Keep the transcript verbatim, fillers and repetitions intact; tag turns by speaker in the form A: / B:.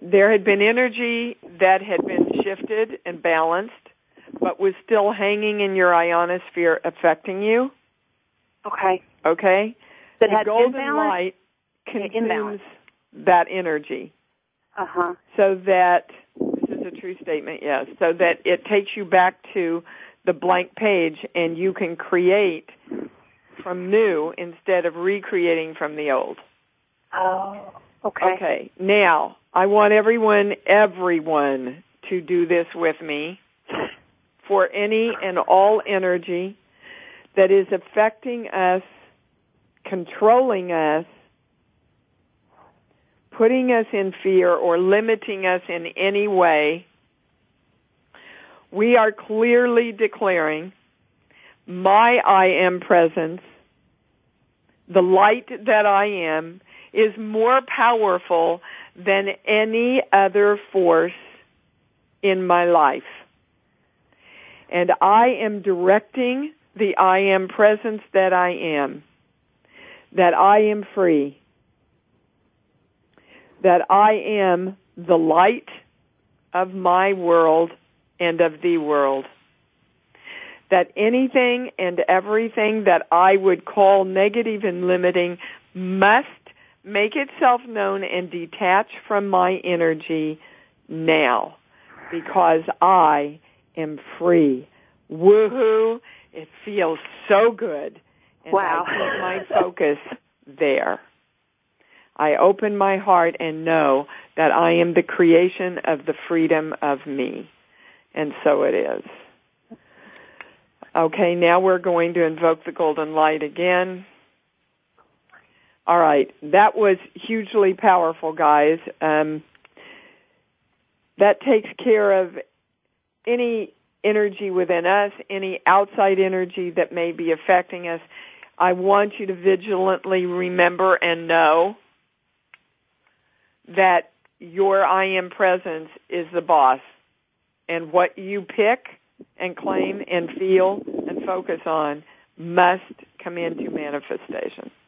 A: there had been energy that had been shifted and balanced, but was still hanging in your ionosphere affecting you.
B: Okay.
A: Okay?
B: That
A: the
B: had
A: golden
B: imbalance?
A: light consumes
B: Imbalance.
A: that energy.
B: Uh-huh.
A: So that, this is a true statement, yes, so that it takes you back to the blank page and you can create from new instead of recreating from the old.
B: Oh, okay.
A: Okay. Now, I want everyone, everyone to do this with me for any and all energy that is affecting us, controlling us, putting us in fear or limiting us in any way. We are clearly declaring my I am presence, the light that I am, is more powerful than any other force in my life. And I am directing the I am presence that I am, that I am free, that I am the light of my world and of the world, that anything and everything that I would call negative and limiting must make itself known and detach from my energy now, because I am free. Woohoo! It feels so good. And
B: wow.
A: I keep my focus there. I open my heart and know that I am the creation of the freedom of me. And so it is. Okay, now we're going to invoke the golden light again. All right, that was hugely powerful, guys. Um, that takes care of any energy within us, any outside energy that may be affecting us. I want you to vigilantly remember and know that your I am presence is the boss. And what you pick and claim and feel and focus on must come into manifestation.